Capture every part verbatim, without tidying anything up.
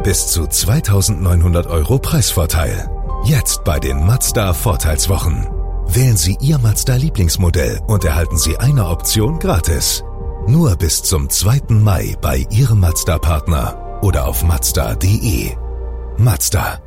Bis zu zweitausendneunhundert Euro Preisvorteil. Jetzt bei den Mazda Vorteilswochen. Wählen Sie Ihr Mazda-Lieblingsmodell und erhalten Sie eine Option gratis. Nur bis zum zweiten Mai bei Ihrem Mazda-Partner oder auf mazda punkt de. Mazda.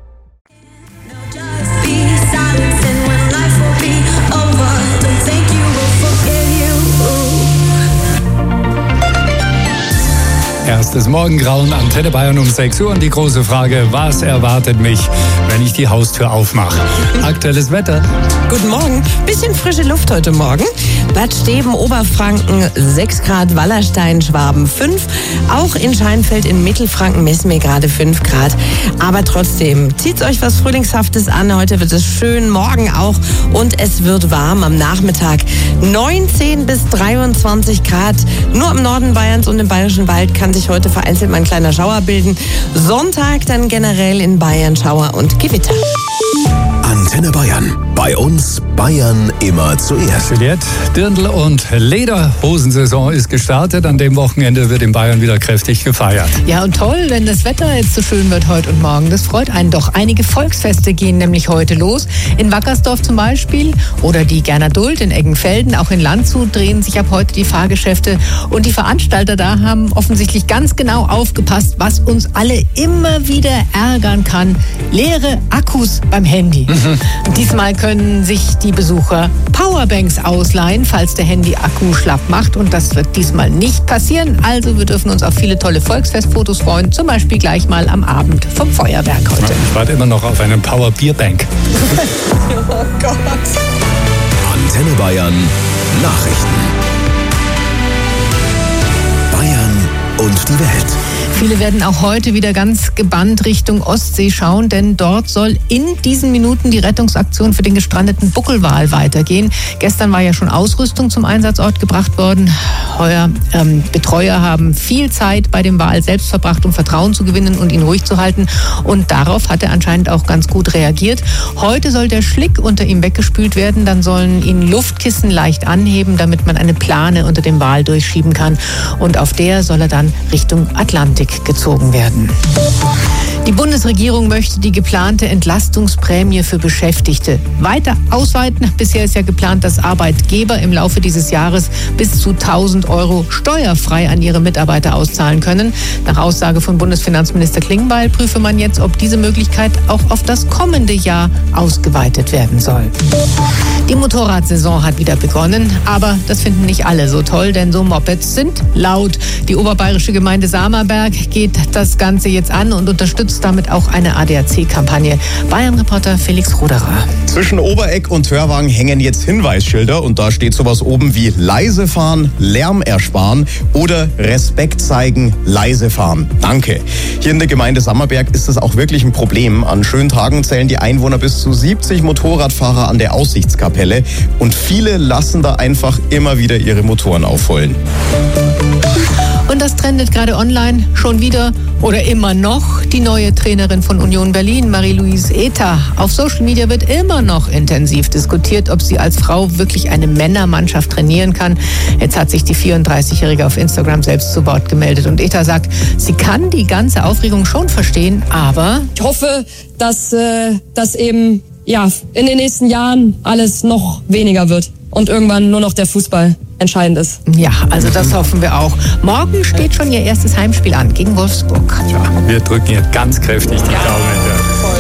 Erstes Morgengrauen, Antenne Bayern um sechs Uhr und die große Frage, was erwartet mich, wenn ich die Haustür aufmache? Aktuelles Wetter. Guten Morgen, bisschen frische Luft heute Morgen. Bad Steben, Oberfranken sechs Grad, Wallerstein, Schwaben fünf. Auch in Scheinfeld in Mittelfranken messen wir gerade fünf Grad. Aber trotzdem, zieht euch was Frühlingshaftes an. Heute wird es schön, morgen auch. Und es wird warm am Nachmittag. neunzehn bis dreiundzwanzig Grad. Nur im Norden Bayerns und im Bayerischen Wald kann sich heute vereinzelt mal ein kleiner Schauer bilden. Sonntag dann generell in Bayern Schauer und Gewitter. Antenne Bayern. Bei uns Bayern immer zuerst. Juliette, Dirndl und Lederhosensaison ist gestartet. An dem Wochenende wird in Bayern wieder kräftig gefeiert. Ja, und toll, wenn das Wetter jetzt so schön wird heute und morgen. Das freut einen doch. Einige Volksfeste gehen nämlich heute los. In Wackersdorf zum Beispiel oder die Gerner Duld in Eggenfelden. Auch in Landshut drehen sich ab heute die Fahrgeschäfte. Und die Veranstalter da haben offensichtlich ganz genau aufgepasst, was uns alle immer wieder ärgern kann. Leere Akkus beim Handy. Mhm. Diesmal können sich die Besucher Powerbanks ausleihen, falls der Handy-Akku schlapp macht. Und das wird diesmal nicht passieren. Also wir dürfen uns auf viele tolle Volksfestfotos freuen. Zum Beispiel gleich mal am Abend vom Feuerwerk heute. Ich warte immer noch auf einen Power-Bierbank. Oh Gott. Antenne Bayern Nachrichten. Bayern und die Welt. Viele werden auch heute wieder ganz gebannt Richtung Ostsee schauen, denn dort soll in diesen Minuten die Rettungsaktion für den gestrandeten Buckelwal weitergehen. Gestern war ja schon Ausrüstung zum Einsatzort gebracht worden. Heuer ähm, Betreuer haben viel Zeit bei dem Wal selbst verbracht, um Vertrauen zu gewinnen und ihn ruhig zu halten. Und darauf hat er anscheinend auch ganz gut reagiert. Heute soll der Schlick unter ihm weggespült werden. Dann sollen ihn Luftkissen leicht anheben, damit man eine Plane unter dem Wal durchschieben kann. Und auf der soll er dann Richtung Atlantik gezogen werden. Die Bundesregierung möchte die geplante Entlastungsprämie für Beschäftigte weiter ausweiten. Bisher ist ja geplant, dass Arbeitgeber im Laufe dieses Jahres bis zu tausend Euro steuerfrei an ihre Mitarbeiter auszahlen können. Nach Aussage von Bundesfinanzminister Klingbeil prüfe man jetzt, ob diese Möglichkeit auch auf das kommende Jahr ausgeweitet werden soll. Die Motorradsaison hat wieder begonnen, aber das finden nicht alle so toll, denn so Mopeds sind laut. Die oberbayerische Gemeinde Samerberg geht das Ganze jetzt an und unterstützt damit auch eine A D A C-Kampagne. Bayern-Reporter Felix Ruderer. Zwischen Obereck und Hörwang hängen jetzt Hinweisschilder und da steht sowas oben wie leise fahren, Lärm ersparen oder Respekt zeigen, leise fahren. Danke. Hier in der Gemeinde Samerberg ist das auch wirklich ein Problem. An schönen Tagen zählen die Einwohner bis zu siebzig Motorradfahrer an der Aussichtskapelle und viele lassen da einfach immer wieder ihre Motoren aufheulen. Und das trendet gerade online schon wieder oder immer noch die neue Trainerin von Union Berlin, Marie-Louise Ether. Auf Social Media wird immer noch intensiv diskutiert, ob sie als Frau wirklich eine Männermannschaft trainieren kann. Jetzt hat sich die vierunddreißigjährige auf Instagram selbst zu Wort gemeldet und Ether sagt, sie kann die ganze Aufregung schon verstehen, aber ich hoffe, dass äh, das eben ja in den nächsten Jahren alles noch weniger wird und irgendwann nur noch der Fußball entscheidend ist. Ja, also das hoffen wir auch. Morgen steht schon ihr erstes Heimspiel an gegen Wolfsburg. Ja, wir drücken ihr ganz kräftig die Daumen. Ja, voll.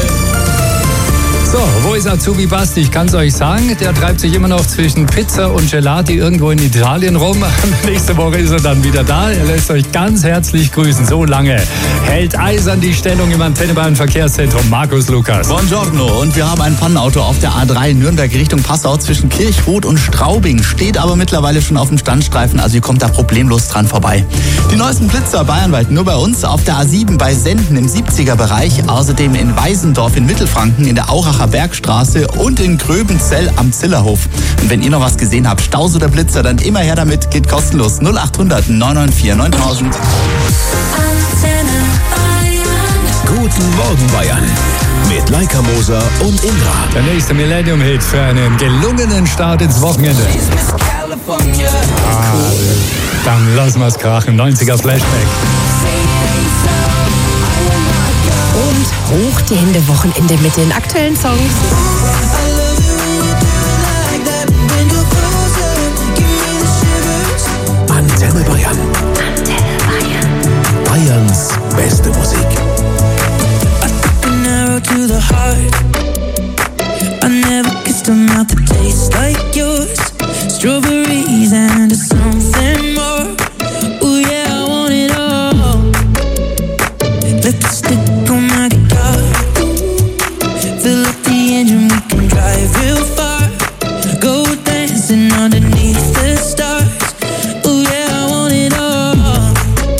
So, wo ist Azubi Basti? Ich kann es euch sagen, der treibt sich immer noch zwischen Pizza und Gelati irgendwo in Italien rum. Nächste Woche ist er dann wieder da. Er lässt euch ganz herzlich grüßen. So lange hält eisern die Stellung im Antenne Bayern Verkehrszentrum. Markus Lukas. Buongiorno. Und wir haben ein Pannenauto auf der A drei Nürnberg Richtung Passau zwischen Kirchroth und Straubing. Steht aber mittlerweile schon auf dem Standstreifen, also ihr kommt da problemlos dran vorbei. Die neuesten Blitzer bayernweit nur bei uns auf der A sieben bei Senden im siebziger Bereich. Außerdem in Weisendorf in Mittelfranken in der Auracher Bergstraße und in Gröbenzell am Zillerhof. Und wenn ihr noch was gesehen habt, Staus oder Blitzer, dann immer her damit, geht kostenlos. null achthundert neun neun vier neuntausend. Guten Morgen Bayern mit Leica Moser und Indra. Der nächste Millennium-Hit für einen gelungenen Start ins Wochenende. Ah, dann lassen wir es krachen. neunziger Flashback. hoch die Hände Wochenende mit den aktuellen Songs. Antenne Bayern. Antenne Bayern. Bayerns beste Musik. An arrow to the heart. I never kissed a mouth that tastes like yours. Strawberries and something more. Ooh yeah, I want it all. Lipstick on my guitar. Fill up the engine, we can drive real far. Go dancing underneath the stars. Ooh yeah, I want it all.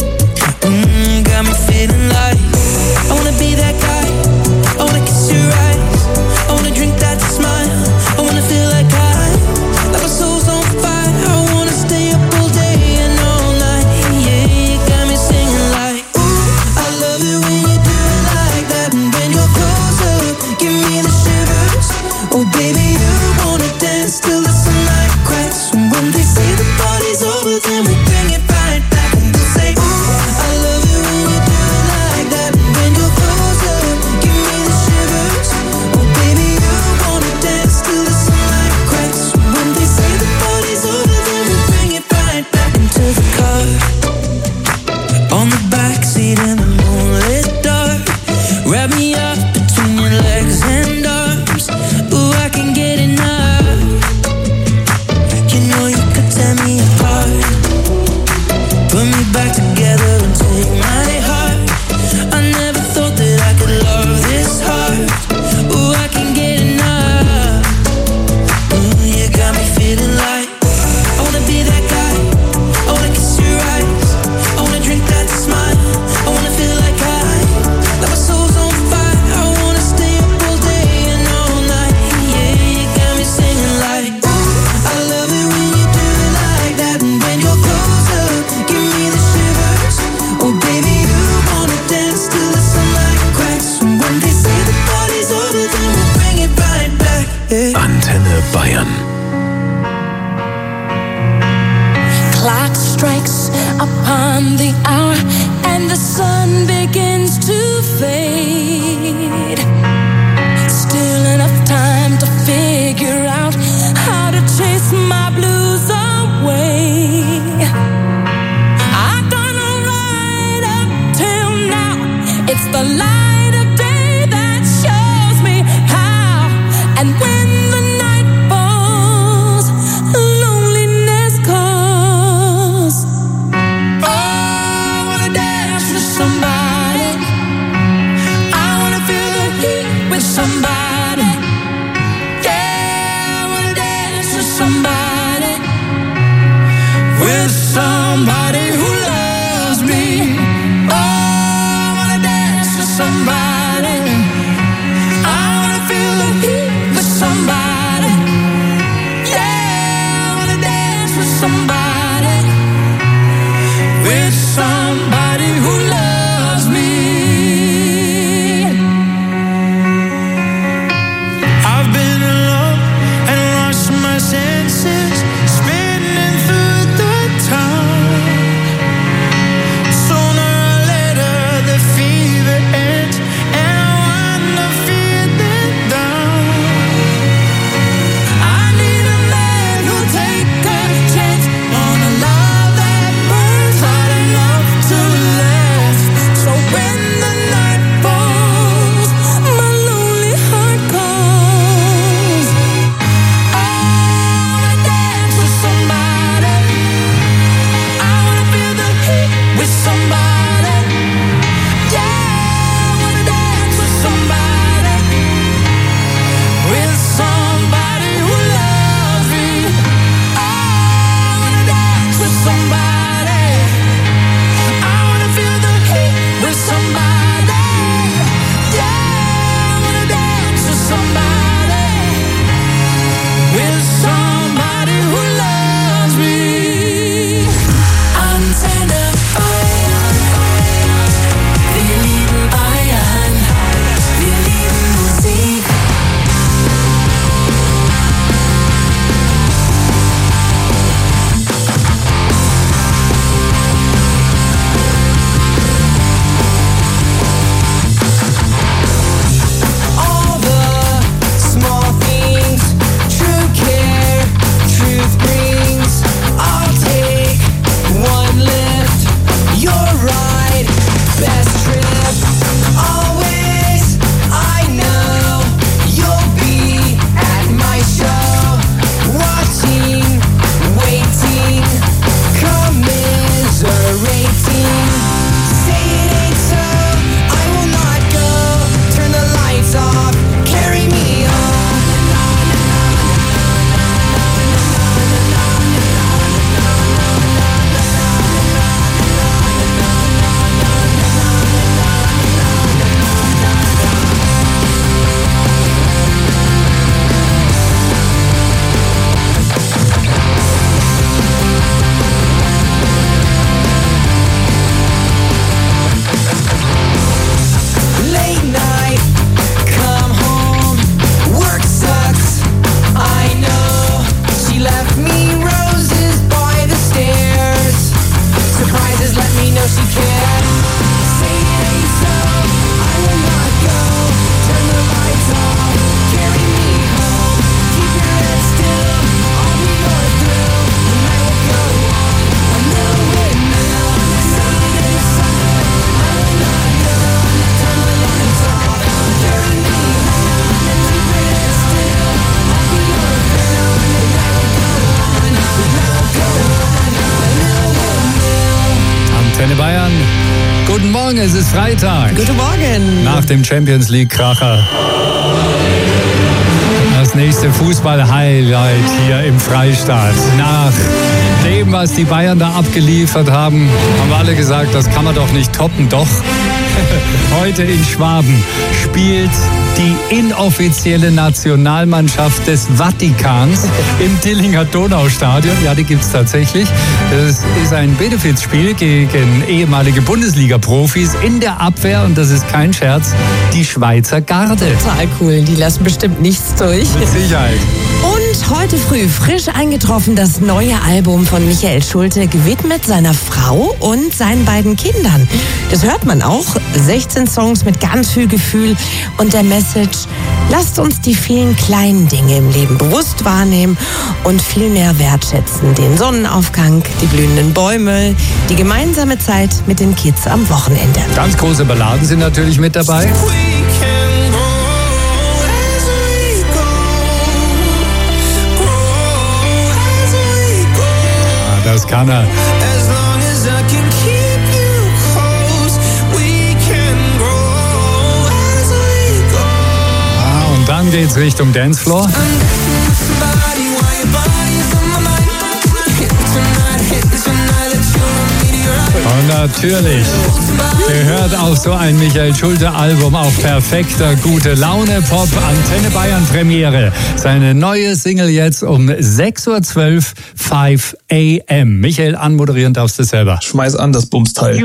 Mm, got me feeling like I wanna be that guy. I wanna kiss your eyes. I wanna drink that smile. I wanna feel like I, like my soul's on fire. I wanna stay up all day and all night. Yeah, you got me singing like, ooh, I love it when you do it like that. And when you're closer, give me the shivers. Oh baby, you wanna dance till the sunlight cracks. And when they say the party's over, then we bring it right back. And we'll say, ooh, I love it when you do it like that. And when you're closer, give me the shivers. Oh baby, you wanna dance till the sunlight cracks. And when they say the party's over, then we bring it right back into the car. On the backseat in the moonlit dark. Wrap me up between your legs and arms. Ooh, I can get enough. You know you could tear me apart. Put me back together and take my heart. I never thought that I could love this hard. Ooh, I can get enough. Ooh, you got me feeling like I wanna be that guy. I wanna kiss your eyes. I wanna drink that smile. I wanna feel like I, like my soul's on fire. I wanna stay up all day and all night. Yeah, you got me singing like, ooh, I love it when you do it like that. And when you're closer, give me the shivers. Oh baby, you wanna dance till the sunlight cracks. And when they say the party's over, then we'll bring it right back. Yeah. Antenne Bayern. Clock strikes upon the hour and the sun begins to fade. Still enough time to figure out how to chase my blues away. I've done alright up till now. It's the light of day that shows me how. And when the night falls, loneliness calls. Oh, I wanna dance with somebody. I wanna feel the heat with somebody. Yeah, I wanna dance with somebody. With somebody who loves me. Oh, I wanna dance with somebody. I wanna feel the heat with somebody. Yeah, I wanna dance with somebody. With somebody who loves me. I've been alone and lost my senses, spinning through the town. Sooner or later the fever ends Guten Morgen, es ist Freitag. Guten Morgen. Nach dem Champions League-Kracher. Das nächste Fußball-Highlight hier im Freistaat. Nach dem, was die Bayern da abgeliefert haben, haben wir alle gesagt, das kann man doch nicht toppen. Doch, heute in Schwaben spielt die inoffizielle Nationalmannschaft des Vatikans im Dillinger Donaustadion. Ja, die gibt's tatsächlich. Das ist ein Benefizspiel gegen ehemalige Bundesliga-Profis in der Abwehr. Und das ist kein Scherz, die Schweizer Garde. Total cool, die lassen bestimmt nichts durch. Mit Sicherheit. Und heute früh frisch eingetroffen das neue Album von Michael Schulte, gewidmet seiner Frau und seinen beiden Kindern. Das hört man auch. sechzehn Songs mit ganz viel Gefühl und der Message: Lasst uns die vielen kleinen Dinge im Leben bewusst wahrnehmen und viel mehr wertschätzen. Den Sonnenaufgang, die blühenden Bäume, die gemeinsame Zeit mit den Kids am Wochenende. Ganz große Balladen sind natürlich mit dabei. Das kann er. Ah, und dann geht's Richtung Dancefloor. Und natürlich gehört auch so ein Michael Schulte-Album auf perfekter gute Laune-Pop. Antenne Bayern Premiere. Seine neue Single jetzt um sechs Uhr zwölf, fünf a m. Michael, anmoderieren darfst du selber. Schmeiß an das Bumsteil.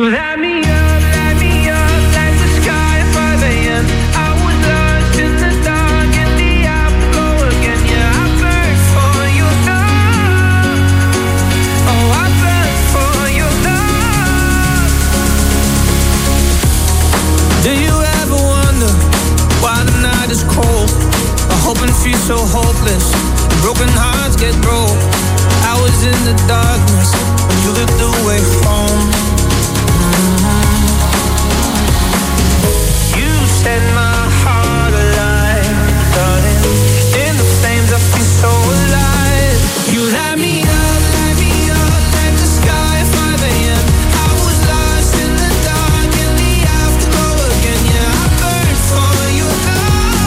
So hopeless, broken hearts get broke. I was in the darkness when you lit the way home. Mm-hmm. You set my heart alive, darling. In the flames I feel so alive. You light me up, light me up like the sky at five a m. I was lost in the dark in the afterglow again. Yeah, I burned for your love.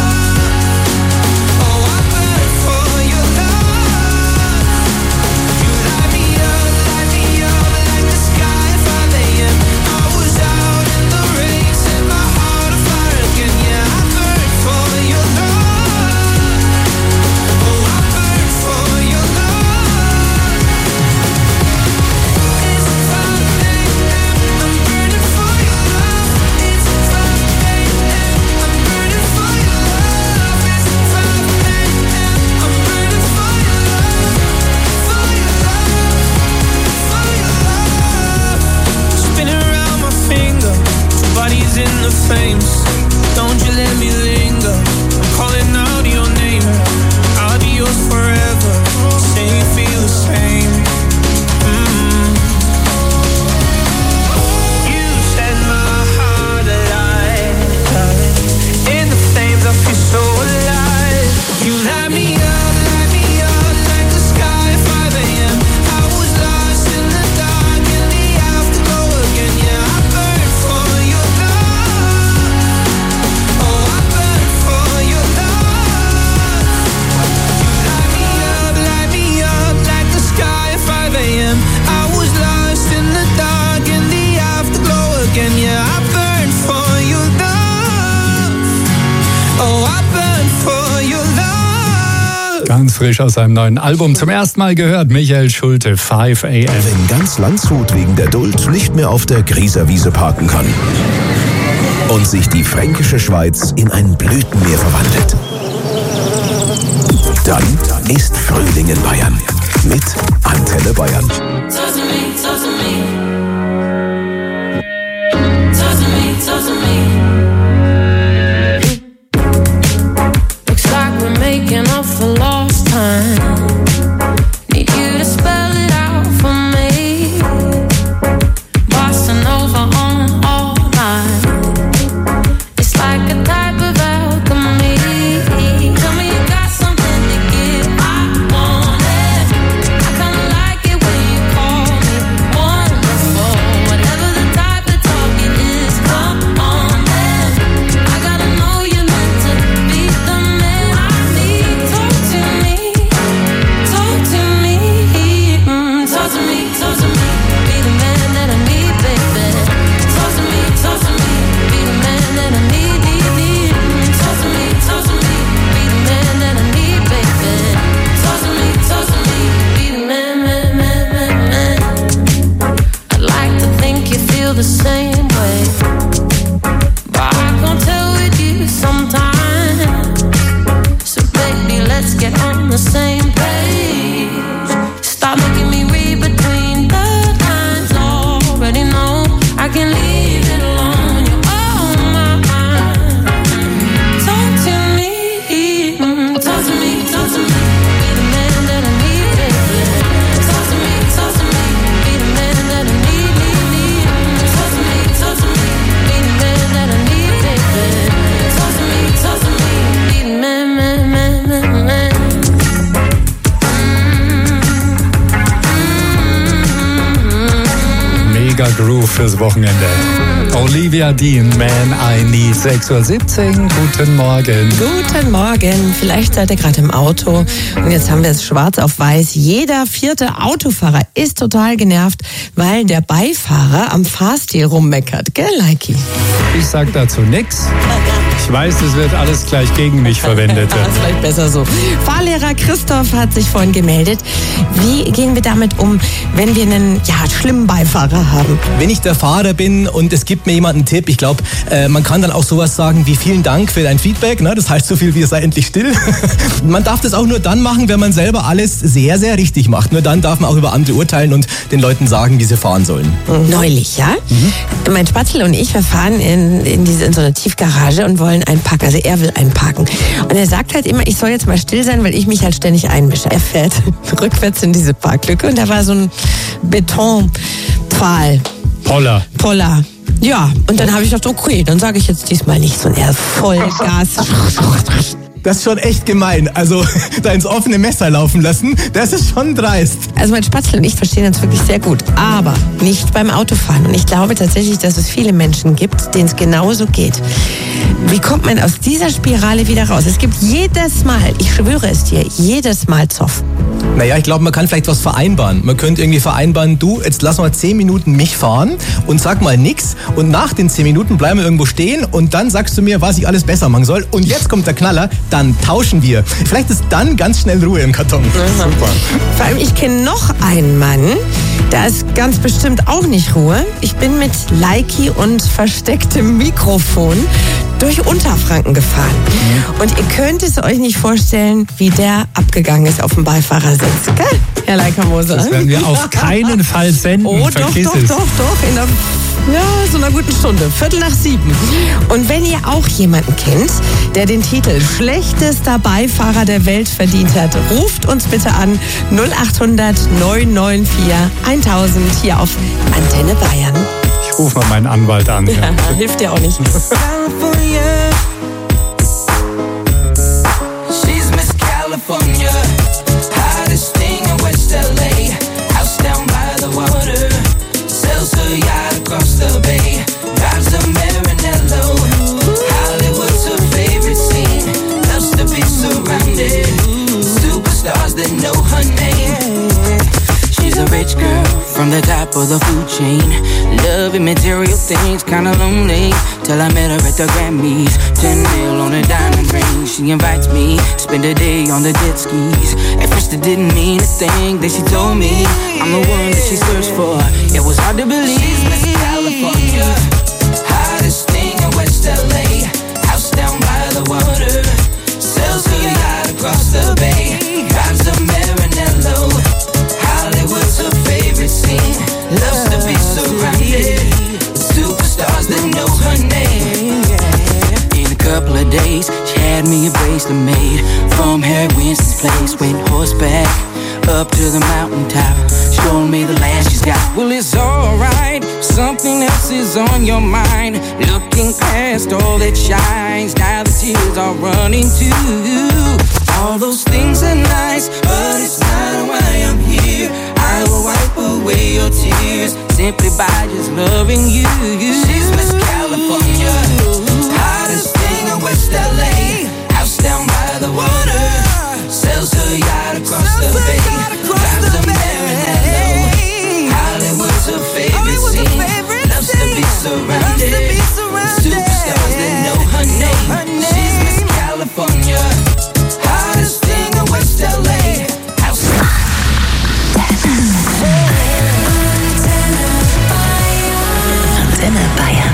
Flames, don't you let me linger. I'm calling out your name. I'll be yours forever. Say you feel the same. Mm-hmm. You set my heart alive, darling. In the flames I feel so alive. You light me up, light me up like the sky at five a m. I was lost in the dark in the afterglow again. Yeah, I burned for your love. Ganz frisch aus seinem neuen Album. Zum ersten Mal gehört Michael Schulte, fünf a m. Wenn ganz Landshut wegen der Duld nicht mehr auf der Grieserwiese parken kann und sich die fränkische Schweiz in ein Blütenmeer verwandelt, dann ist Frühling in Bayern mit Antenne Bayern. Talk to me, talk to me. Talk to me, talk to me. Looks like we're making up for lost time. Need you to spell it out for me. Bossing over on all night. It's like a type of alchemy. Tell me you got something to give. I want it. I kinda like it when you call me one. same way. But I can't tell with you sometimes. So baby, let's get on the same page. Stop making me read between the lines. Already know I can leave it alone. You're on my mind. Talk to me, mm, talk to me, talk to me. Be the man that I need, baby. Talk to me, talk to me. Be the man that I need, need, need. Talk to me, talk to me. Be the man that I need, baby. Talk to me, talk to me. Be the man, man, man, man, man. Mega Groove fürs Wochenende. Olivia Dean, Man I Need. sechs Uhr siebzehn, guten Morgen. Guten Morgen. Vielleicht seid ihr gerade im Auto und jetzt haben wir es schwarz auf weiß. Jeder vierte Autofahrer ist total genervt, weil der Beifahrer am Fahrstil rummeckert. Gell, Leiki? Ich sag dazu nix. Ich weiß, es wird alles gleich gegen mich verwendet. Das ist vielleicht besser so. Fahrlehrer Christoph hat sich vorhin gemeldet. Wie gehen wir damit um, wenn wir einen ja, schlimmen Beifahrer haben? Wenn ich der Fahrer bin und es gibt mir jemand einen Tipp, ich glaube, äh, man kann dann auch sowas sagen wie vielen Dank für dein Feedback. Ne? Das heißt so viel wie sei endlich still. Man darf das auch nur dann machen, wenn man selber alles sehr, sehr richtig macht. Nur dann darf man auch über andere urteilen und den Leuten sagen, wie sie fahren sollen. Neulich, ja? Mhm. Mein Spatzel und ich, wir fahren in, in, diese, in so eine Tiefgarage und wollen einparken. Also er will einparken. Und er sagt halt immer, ich soll jetzt mal still sein, weil ich mich halt ständig einmische. Er fährt rückwärts in diese Parklücke und da war so ein Betonpfahl. Poller. Poller. Ja, und dann habe ich gedacht, okay, dann sage ich jetzt diesmal nichts. Und er Vollgas. Das ist schon echt gemein. Also da ins offene Messer laufen lassen, das ist schon dreist. Also mein Spatzel und ich verstehen uns wirklich sehr gut, aber nicht beim Autofahren. Und ich glaube tatsächlich, dass es viele Menschen gibt, denen es genauso geht. Wie kommt man aus dieser Spirale wieder raus? Es gibt jedes Mal, ich schwöre es dir, jedes Mal Zoff. Naja, ich glaube, man kann vielleicht was vereinbaren. Man könnte irgendwie vereinbaren, du, jetzt lass mal zehn Minuten mich fahren und sag mal nix. Und nach den zehn Minuten bleiben wir irgendwo stehen und dann sagst du mir, was ich alles besser machen soll. Und jetzt kommt der Knaller, dann tauschen wir. Vielleicht ist dann ganz schnell Ruhe im Karton. Mhm. Super. Vor allem, ich kenne noch einen Mann, da ist ganz bestimmt auch nicht Ruhe. Ich bin mit Leiki und verstecktem Mikrofon durch Unterfranken gefahren. Mhm. Und ihr könnt es euch nicht vorstellen, wie der abgegangen ist auf dem Beifahrersitz. Gell, Herr Leika-Moser? Das werden wir auf keinen Fall senden. Oh, doch, Vergiss doch, es. doch, doch. In einer, ja, so einer guten Stunde. Viertel nach sieben. Und wenn ihr auch jemanden kennt, der den Titel schlechtester Beifahrer der Welt verdient hat, ruft uns bitte an null acht hundert neun neun vier tausend hier auf Antenne Bayern. Ich rufe mal meinen Anwalt an. Ja, ja. Hilft dir auch nicht. California. She's Miss California. Hottest thing in West L A. House down by the water. Sells her yacht across the bay. Drives a Maranello. Hollywood's her favorite scene. Loves to be surrounded. Superstars that know her name. She's a rich girl from the top of the food chain. Loving material things, kinda lonely. Till I met her at the Grammys. Ten mil on a diamond ring. She invites me, spend a day on the jet skis. At first it didn't mean a thing. Then she told me I'm the one that she searched for. It was hard to believe. She's Miss California. Hottest thing in West L A. House down by the water. Sells her yacht across the bay. Drives a Maranello. Hollywood's her favorite scene. Loves to be surrounded. Superstars that know her name. In a couple of days, she had me a bracelet made from Harry Winston's place. Went horseback up to the mountaintop, showing me the land she's got. Well, it's alright, something else is on your mind. Looking past all that shines, now the tears are running too. All those things are nice, but it's not why I'm here. I will wipe away your tears simply by just loving you. She's Miss California, hottest thing in West L A. House down by the water, sells her yacht across the bay. Drives a Maranello. Hollywood's her favorite scene. Loves to be surrounded. Superstars that know her name. She's Miss California, hottest thing in West L A. House. Antenne Bayern.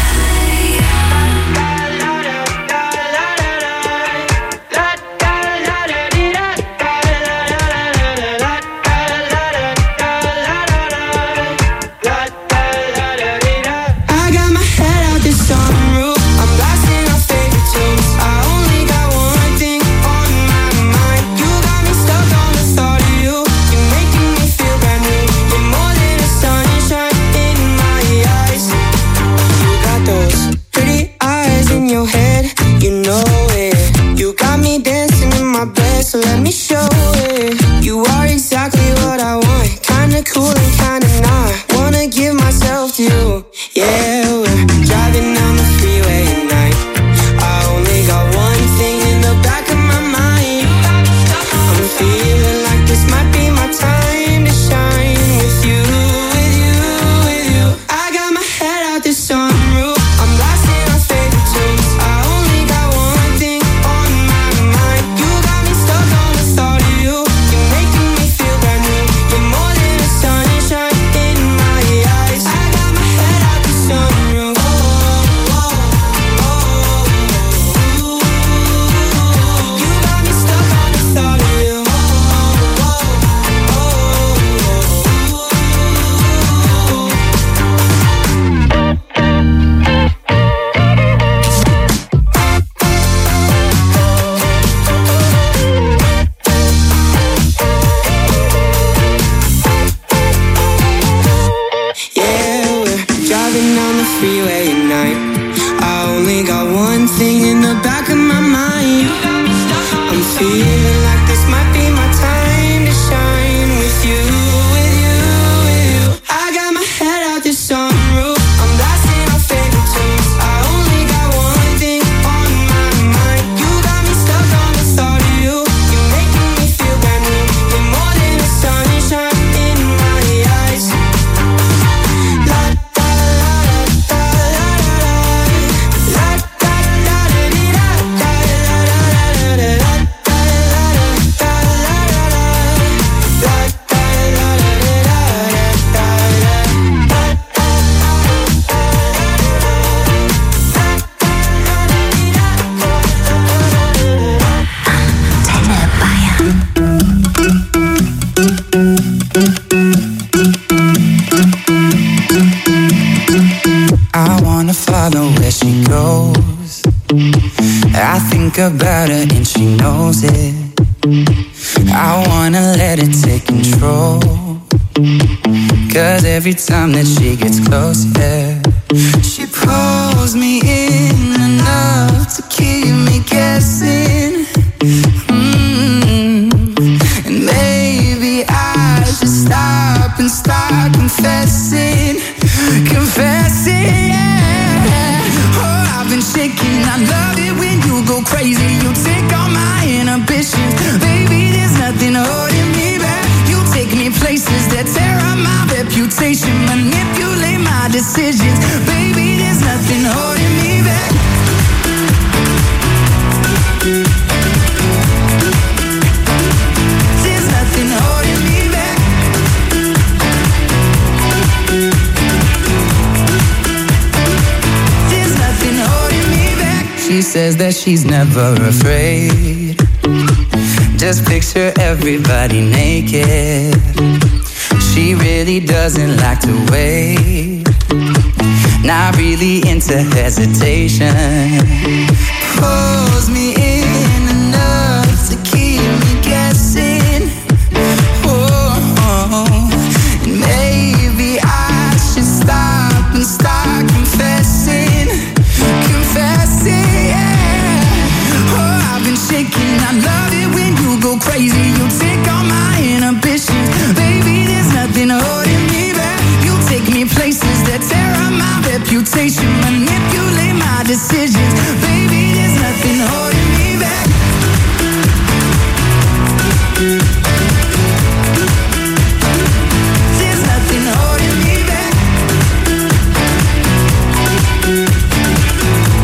So let me show it. You are exactly what I want. Kinda cool and kinda not. Wanna give myself to you. Yeah, we're driving down the freeway at night. I only got one thing in the back of my mind. I'm feeling like this might be my time to shine. With you, with you, with you. I got my head out the sunroof. I'm blasting our favorite tunes. I only got one thing on my mind. You got me stuck on the thought of you. You're making me feel brand new. You're more than the sunshine in my eyes. I got my head out the sunroof. Oh, oh, oh, oh. You got me stuck on the thought of you. Oh, oh, oh, yeah, we're driving down the freeway at night. I only got one thing in the back of my mind. I'm feeling like this might be my time to shine. With you, with you, with you. I got my head out the sunroof. I'm blasting our favorite tunes. I only got one thing on my mind. You got me stuck on the thought of you. You're making me feel brand new. You're more than the sunshine in my eyes. La da la da la la da la da di da da la la la I wanna follow where she goes. I think about her and she knows it. I wanna let it take control. Cause every time that she gets close, yeah, she pulls me in enough to keep me guessing. Mm. And maybe I should stop and start confessing. Confessing, yeah. Oh, I've been shaking. I love it when you go crazy. You take all my inhibitions. Baby, there's nothing holding me back. You take me places that tear up my reputation. Manipulate my decisions. Baby, there's nothing holding me back. There's nothing holding me back. There's nothing holding me back. She says that she's never afraid. Just picture everybody naked. She really doesn't like to wait. Not really into hesitation. Pulls me in enough to keep me guessing. Oh, and maybe I should stop and start confessing. Confessing, yeah. Oh, I've been shaking. I love it when you go crazy. You take all my inhibitions. Baby, there's nothing holding me back. You take me places that tear up my reputation. Manipulate my decisions. Baby, there's nothing holding me back. There's nothing holding me back.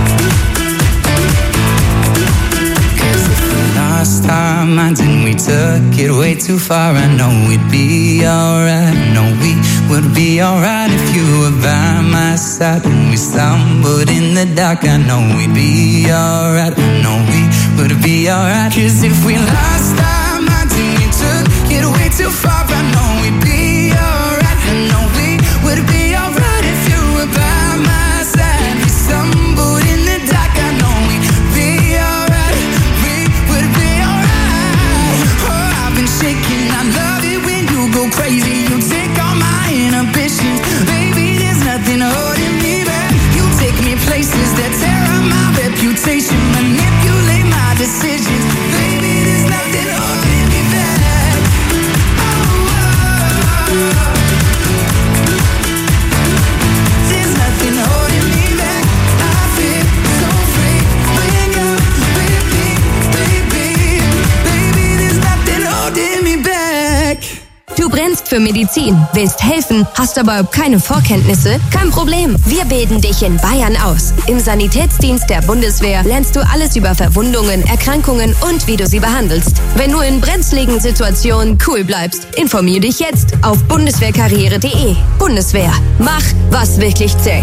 Cause if the last time and then we touch took it way too far. I know we'd be alright. I know we would be alright if you were by my side. When we stumbled in the dark, I know we'd be alright. I know we would be alright. Cause if we lost our minds and we took it way too far, I know we'd be alright. I know we would be alright if you were by my side. We stumbled in the dark, I know we'd be alright. We would be alright. Oh, I've been shaking, I love it when you go crazy. You take all my inhibitions. Baby, there's nothing holding me back. You take me places that tear up my reputation. Manipulate my decisions. Baby, there's nothing holding me back. Oh, oh, oh. There's nothing holding me back. I feel so free when you're with me, baby. Baby, there's nothing holding me back. Du brennst für Medizin, willst helfen, hast aber keine Vorkenntnisse? Kein Problem, wir bilden dich in Bayern aus. Im Sanitätsdienst der Bundeswehr lernst du alles über Verwundungen, Erkrankungen und wie du sie behandelst. Wenn du in brenzligen Situationen cool bleibst, informier dich jetzt auf bundeswehrkarriere punkt de. Bundeswehr, mach, was wirklich zählt.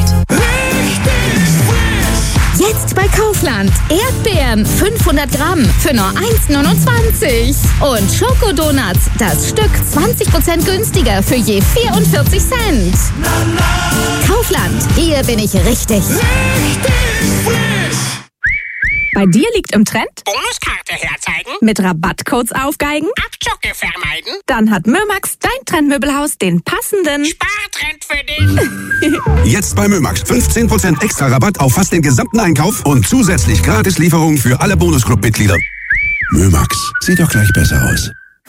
Jetzt bei Kaufland. Erdbeeren fünfhundert Gramm für nur eins neunundzwanzig. Und Schokodonuts, das Stück zwanzig Prozent günstiger für je vierundvierzig Cent. Kaufland, hier bin ich richtig. Richtig frisch. Bei dir liegt im Trend? Bonuskarte herzeigen? Mit Rabattcodes aufgeigen? Abzocke vermeiden? Dann hat Mömax, dein Trendmöbelhaus, den passenden Spartrend für dich. Jetzt bei Mömax. fünfzehn Prozent extra Rabatt auf fast den gesamten Einkauf und zusätzlich Gratis-Lieferung für alle Bonusclub-Mitglieder. Mömax, sieht doch gleich besser aus.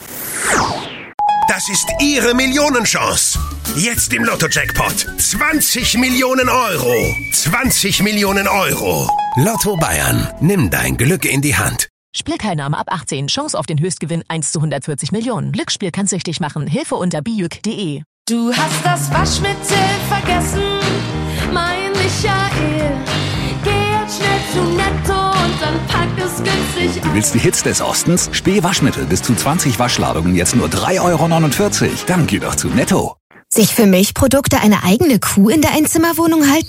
Das ist Ihre Millionenchance. Jetzt im Lotto-Jackpot. zwanzig Millionen Euro. zwanzig Millionen Euro. Lotto Bayern. Nimm dein Glück in die Hand. Spielteilnahme ab achtzehn. Chance auf den Höchstgewinn eins zu hundertvierzig Millionen. Glücksspiel kann süchtig machen. Hilfe unter bijuk punkt de. Du hast das Waschmittel vergessen, mein Michael. Geh jetzt schnell zu Netto und dann pack es günstig Du willst die Hits des Ostens? Spiel Waschmittel bis zu zwanzig Waschladungen jetzt nur drei Euro neunundvierzig. Dann geh doch zu Netto. Sich für Milchprodukte eine eigene Kuh in der Einzimmerwohnung halten?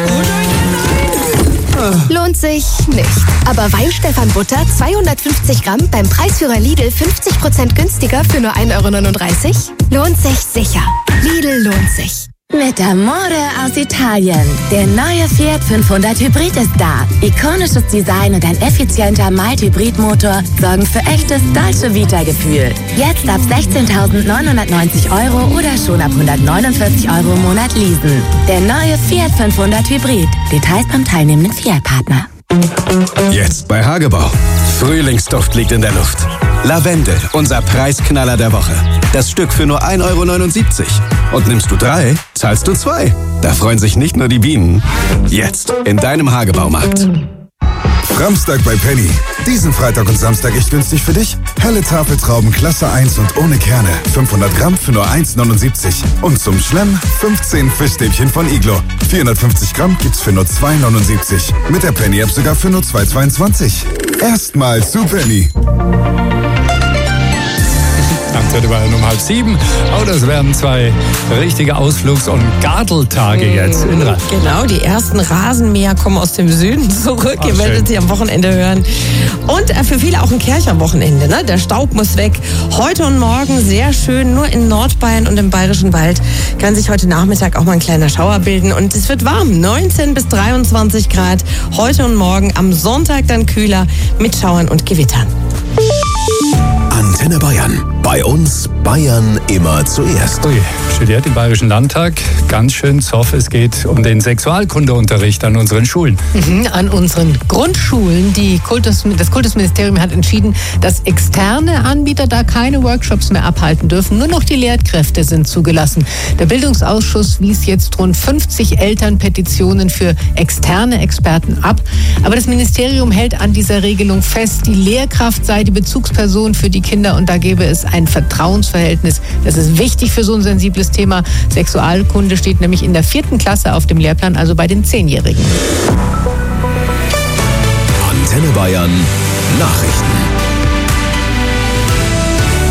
Lohnt sich nicht. Aber Weihenstephan Butter zweihundertfünfzig Gramm beim Preisführer Lidl fünfzig Prozent günstiger für nur ein Euro neununddreißig? Lohnt sich sicher. Lidl lohnt sich. Mit Amore aus Italien. Der neue Fiat fünfhundert Hybrid ist da. Ikonisches Design und ein effizienter Mild-Hybrid-Motor sorgen für echtes Dolce Vita-Gefühl. Jetzt ab sechzehntausendneunhundertneunzig Euro oder schon ab hundertneunundvierzig Euro im Monat leasen. Der neue Fiat fünfhundert Hybrid. Details beim teilnehmenden Fiat-Partner. Jetzt bei Hagebau. Frühlingsduft liegt in der Luft. Lavendel, unser Preisknaller der Woche. Das Stück für nur ein Euro neunundsiebzig. Und nimmst du drei, zahlst du zwei. Da freuen sich nicht nur die Bienen. Jetzt in deinem Hagebaumarkt. Samstag bei Penny. Diesen Freitag und Samstag echt günstig für dich. Helle Tafeltrauben Klasse eins und ohne Kerne. fünfhundert Gramm für nur eins neunundsiebzig. Und zum Schlemm fünfzehn Fischstäbchen von Iglo. vierhundertfünfzig Gramm gibt's für nur zwei neunundsiebzig. Mit der Penny-App sogar für nur zwei zweiundzwanzig. Erstmal zu Penny. Heute war um halb sieben. Oh, das werden zwei richtige Ausflugs- und Garteltage jetzt. Indra. Genau, die ersten Rasenmäher kommen aus dem Süden zurück. Ihr werdet sie am Wochenende hören. Und für viele auch ein Kercher-Wochenende. Ne? Der Staub muss weg. Heute und morgen sehr schön. Nur in Nordbayern und im Bayerischen Wald kann sich heute Nachmittag auch mal ein kleiner Schauer bilden. Und es wird warm. neunzehn bis dreiundzwanzig Grad. Heute und morgen. Am Sonntag dann kühler mit Schauern und Gewittern. Antenne Bayern. Bei uns Bayern immer zuerst. Ui, studiert im Bayerischen Landtag. Ganz schön zoff. Es geht um den Sexualkundeunterricht an unseren Schulen. Mhm, an unseren Grundschulen. Die Kultus, das Kultusministerium hat entschieden, dass externe Anbieter da keine Workshops mehr abhalten dürfen. Nur noch die Lehrkräfte sind zugelassen. Der Bildungsausschuss wies jetzt rund fünfzig Elternpetitionen für externe Experten ab. Aber das Ministerium hält an dieser Regelung fest. Die Lehrkraft sei die Bezugsperson für die Kinder und da gäbe es ein Vertrauensverhältnis. Das ist wichtig für so ein sensibles Thema. Sexualkunde steht nämlich in der vierten Klasse auf dem Lehrplan, also bei den Zehnjährigen. Antenne Bayern Nachrichten.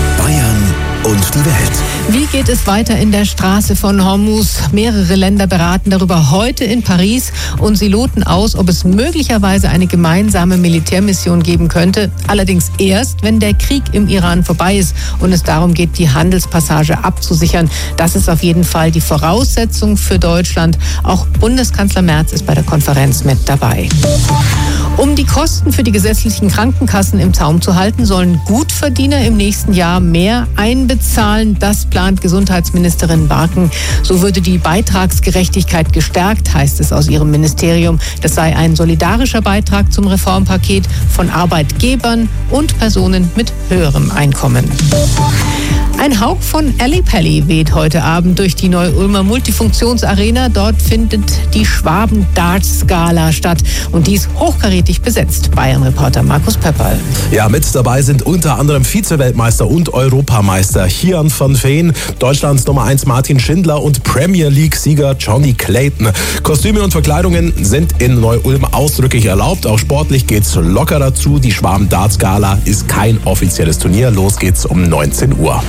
und die Welt. Wie geht es weiter in der Straße von Hormuz? Mehrere Länder beraten darüber heute in Paris und sie loten aus, ob es möglicherweise eine gemeinsame Militärmission geben könnte. Allerdings erst, wenn der Krieg im Iran vorbei ist und es darum geht, die Handelspassage abzusichern. Das ist auf jeden Fall die Voraussetzung für Deutschland. Auch Bundeskanzler Merz ist bei der Konferenz mit dabei. Um die Kosten für die gesetzlichen Krankenkassen im Zaum zu halten, sollen Gutverdiener im nächsten Jahr mehr einbezahlen. Das plant Gesundheitsministerin Barken. So würde die Beitragsgerechtigkeit gestärkt, heißt es aus ihrem Ministerium. Das sei ein solidarischer Beitrag zum Reformpaket von Arbeitgebern und Personen mit höherem Einkommen. Ein Hauch von Ali Pelli weht heute Abend durch die Neu-Ulmer Multifunktionsarena. Dort findet die Schwaben-Darts-Gala statt und die ist hochkarätig besetzt. Bayern-Reporter Markus Pepperl. Ja, mit dabei sind unter anderem Vize-Weltmeister und Europameister Hian van Veen, Deutschlands Nummer eins Martin Schindler und Premier League-Sieger Johnny Clayton. Kostüme und Verkleidungen sind in Neu-Ulm ausdrücklich erlaubt. Auch sportlich geht's locker dazu. Die Schwaben-Darts-Gala ist kein offizielles Turnier. Los geht's um neunzehn Uhr.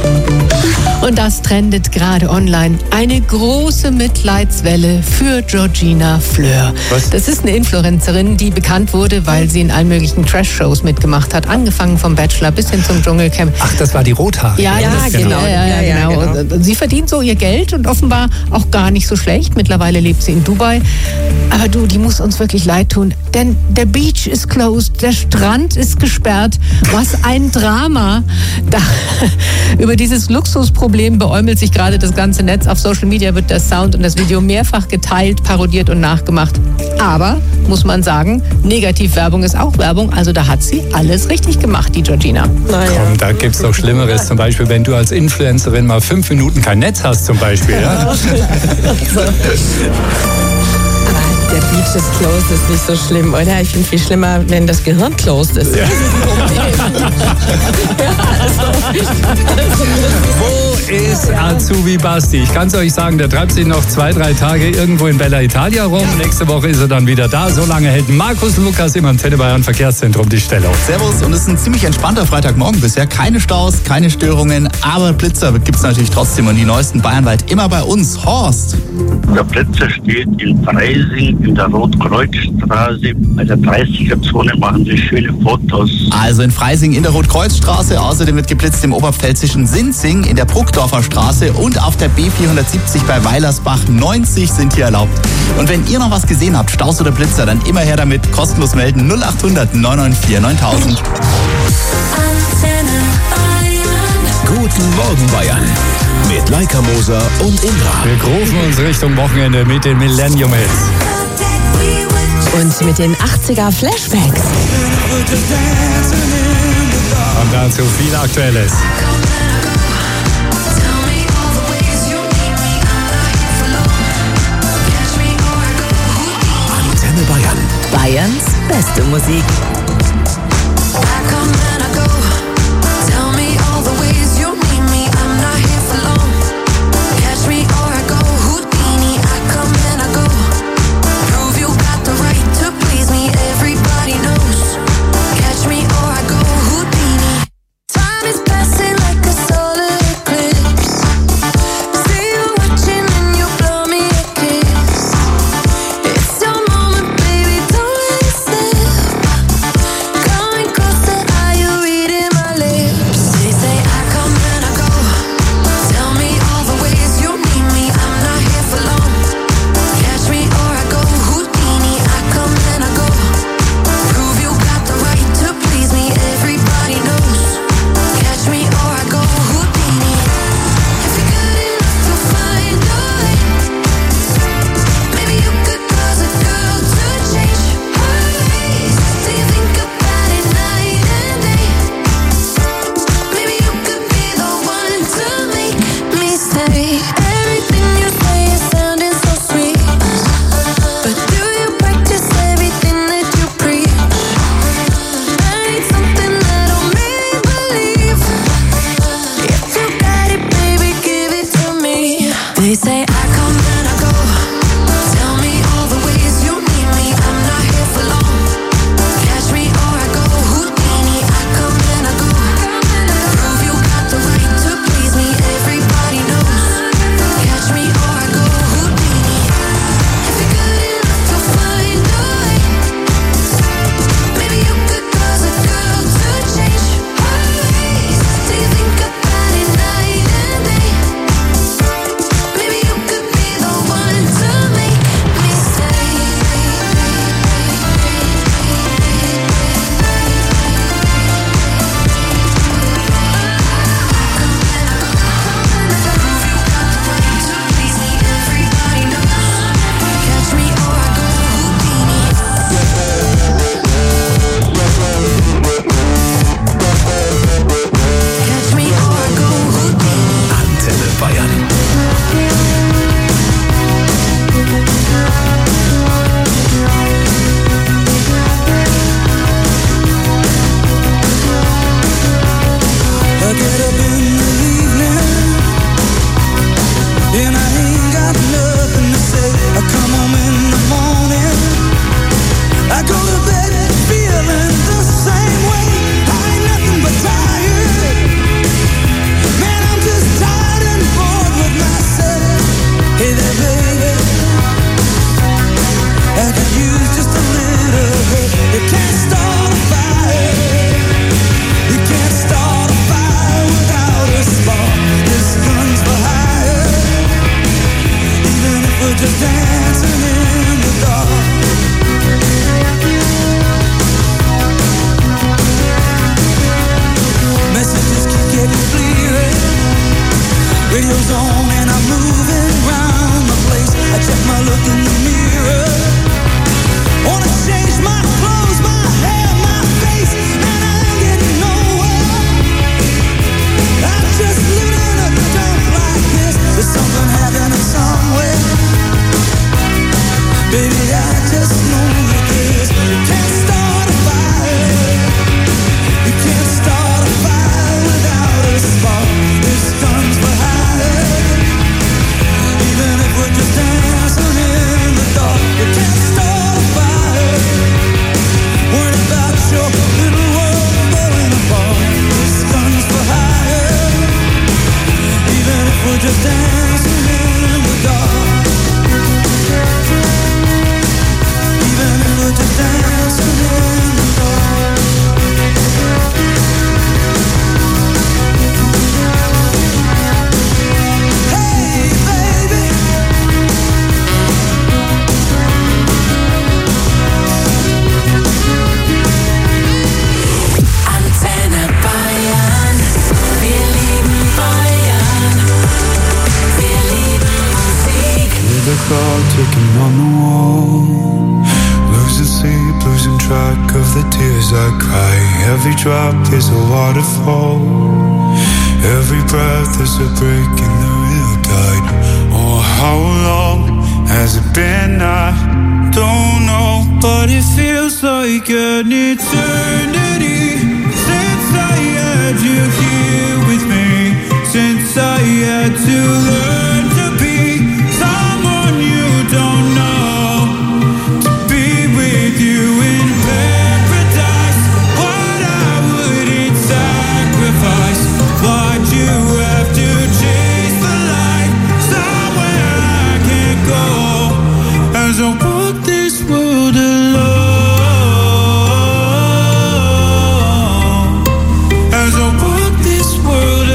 Und das trendet gerade online. Eine große Mitleidswelle für Georgina Fleur. Was? Das ist eine Influencerin, die bekannt wurde, weil sie in allen möglichen Trash-Shows mitgemacht hat. Angefangen vom Bachelor bis hin zum Dschungelcamp. Ach, das war die Rothaarige. Ja, ja, das genau. Ja, ja, Ja, genau. ja, genau. Sie verdient so ihr Geld und offenbar auch gar nicht so schlecht. Mittlerweile lebt sie in Dubai. Aber du, die muss uns wirklich leid tun. Denn der Beach ist closed, der Strand ist gesperrt. Was ein Drama. Da, über dieses Luxusproblem beäumelt sich gerade das ganze Netz. Auf Social Media wird der Sound und das Video mehrfach geteilt, parodiert und nachgemacht. Aber, muss man sagen, Negativwerbung ist auch Werbung. Also da hat sie alles richtig gemacht, die Georgina. Komm, da gibt's doch Schlimmeres. Zum Beispiel, wenn du als Influencerin mal fünf Minuten kein Netz hast, zum Beispiel. Ja? Der Beach ist closed, ist nicht so schlimm, oder? Ich finde viel schlimmer, wenn das Gehirn closed ist. Ja. Wo ist Azubi Basti? Ich kann es euch sagen, der treibt sich noch zwei, drei Tage irgendwo in Bella Italia rum. Ja. Nächste Woche ist er dann wieder da. So lange hält Markus Lukas im Antenne Bayern Verkehrszentrum die Stellung. Servus, und es ist ein ziemlich entspannter Freitagmorgen bisher. Keine Staus, keine Störungen, aber Blitzer gibt es natürlich trotzdem und die neuesten bayernweit immer bei uns. Horst. Der Blitzer steht in Freising in der Rotkreuzstraße. Bei der dreißiger-Zone machen sie schöne Fotos. Also in Freising in der Rotkreuzstraße, außerdem wird geblitzt im oberpfälzischen Sinzing, in der Bruckdorfer Straße und auf der B vierhundertsiebzig bei Weilersbach. neunzig sind hier erlaubt. Und wenn ihr noch was gesehen habt, Staus oder Blitzer, dann immer her damit, kostenlos melden null acht hundert neun neun vier neuntausend. Guten Morgen Bayern. Mit Leica Moser und Indra. Wir rufen uns Richtung Wochenende mit den Millennium Hits. Und mit den achtziger Flashbacks. Und dazu viel Aktuelles. Antenne Bayern. Bayerns beste Musik. Every drop is a waterfall. Every breath is a break in the real tide. Oh, how long has it been? I don't know, but it feels like an eternity since I had you here with me. Since I had to learn to be someone you don't know, to be with you in paradise. What I wouldn't sacrifice. Why'd you have to chase the light somewhere I can't go? As I walk this world alone, as I walk this world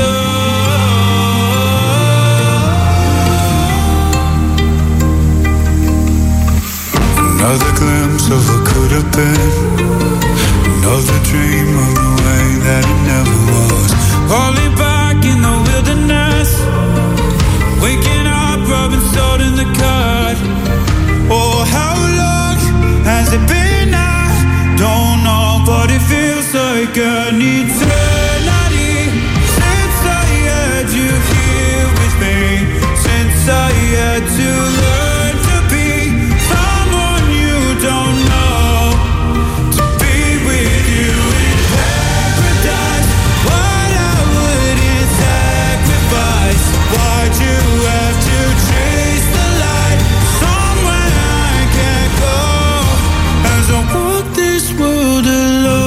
alone. Another glimpse of what could have been. Another dream of the way that it never was. Falling back in the wilderness. Waking up, rubbing salt in the cut. Oh, how long has it been? I don't know, but it feels like an eternity since I had you here with me. Since I had to learn to be someone you don't know, to be with you in paradise. What I wouldn't sacrifice. Why'd you have to chase the light somewhere I can't go? As I walk this world alone,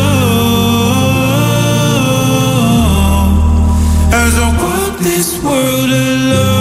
as I walk this world alone.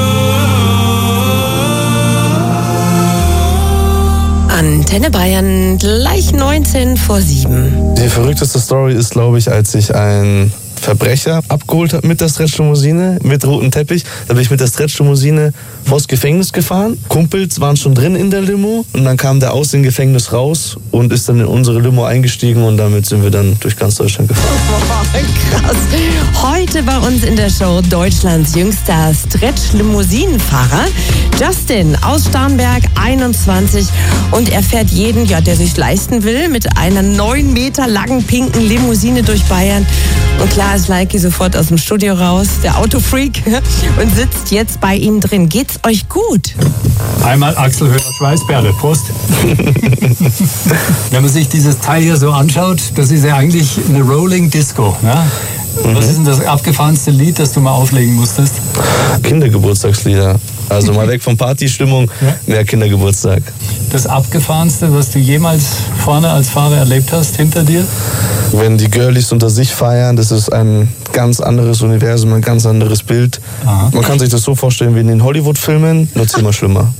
Antenne Bayern, gleich neunzehn vor sieben. Die verrückteste Story ist, glaube ich, als ich ein Verbrecher abgeholt habe mit der Stretch-Limousine, mit rotem Teppich. Da bin ich mit der Stretch-Limousine vors Gefängnis gefahren. Kumpels waren schon drin in der Limo und dann kam der aus dem Gefängnis raus und ist dann in unsere Limo eingestiegen und damit sind wir dann durch ganz Deutschland gefahren. Oh, krass. Heute bei uns in der Show Deutschlands jüngster Stretch-Limousinenfahrer. Justin aus Starnberg, einundzwanzig, und er fährt jeden, ja, der sich's leisten will, mit einer neun Meter langen pinken Limousine durch Bayern. Und klar ist Leiki sofort aus dem Studio raus, der Autofreak, und sitzt jetzt bei Ihnen drin. Geht's euch gut? Einmal Axel Höher-Schweißperle, Prost. Wenn man sich dieses Teil hier so anschaut, das ist ja eigentlich eine Rolling Disco. Ne? Mhm. Was ist denn das abgefahrenste Lied, das du mal auflegen musstest? Kindergeburtstagslieder. Also mal weg von Partystimmung, ja. Mehr Kindergeburtstag. Das abgefahrenste, was du jemals vorne als Fahrer erlebt hast, hinter dir? Wenn die Girlies unter sich feiern, das ist ein ganz anderes Universum, ein ganz anderes Bild. Aha. Man kann sich das so vorstellen wie in den Hollywood-Filmen, nur zehnmal schlimmer.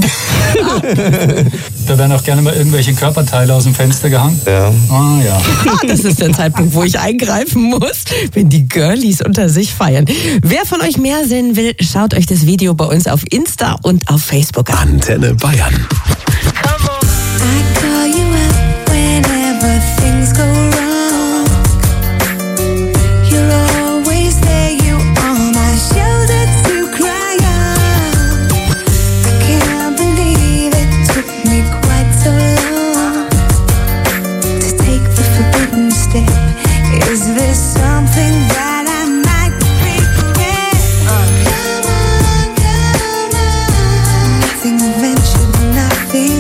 Da werden auch gerne mal irgendwelche Körperteile aus dem Fenster gehangen. Ja. Ah, ja. Das ist der Zeitpunkt, wo ich eingreifen muss, wenn die Girlies unter sich feiern. Wer von euch mehr sehen will, schaut euch das Video bei uns auf Insta und auf Facebook an. Antenne Bayern. Nothing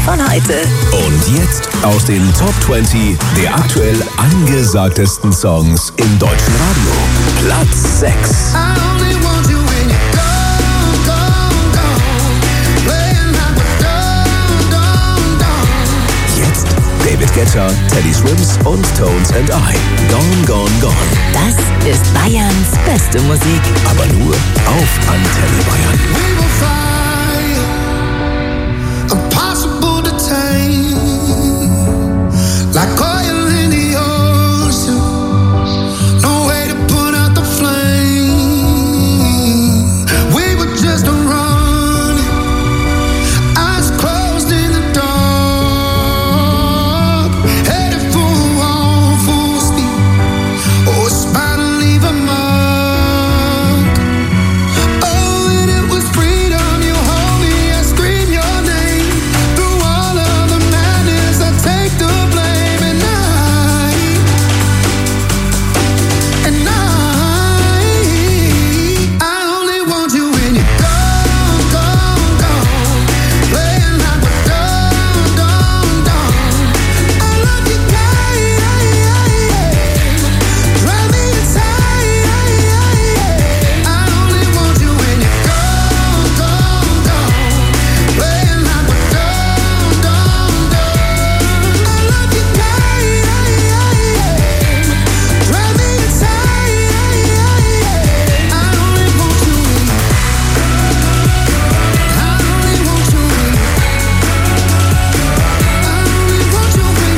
von heute. Und jetzt aus den Top zwanzig der aktuell angesagtesten Songs im deutschen Radio. Platz sechs. Jetzt David Guetta, Teddy Swims und Tones and I. Gone, Gone, Gone. Das ist Bayerns beste Musik. Aber nur auf Antenne Bayern. Impossible to tame, like oil in the ocean. No way to put out the flame. We were just running, eyes closed in the dark, headed for a wall, full speed. Oh, it's bound to leave a mark. Oh, and it was freedom. You hold me, I scream your name. Through all of the madness, I take the blame. And I, and I, I only want you when you're gone, gone, gone. Playing like we're done, done, done. I love you, guy. Drive me inside. I only want you when you're gone, gone, gone. Playing like we're done, done, done. I love you, guy. Drive me inside. I only want you when I only want you when I only want you when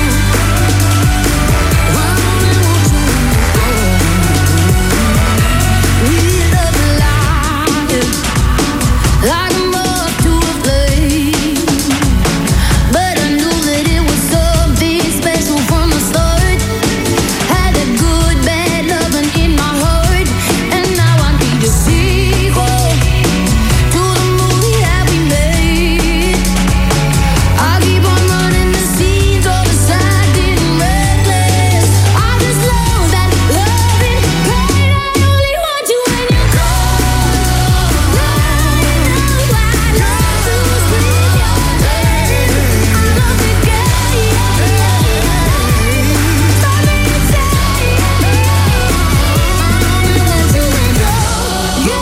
We love life like a moth to a flame, but I knew that it was something special from the start. Had that good, bad loving in my heart, and now I need a sequel to the movie that we made. I keep on running the scenes all the side, getting reckless. I just love that loving pain. I only want you when you're gone, gone, gone. I love to scream your name. I love to get stop me inside. I only want you when you're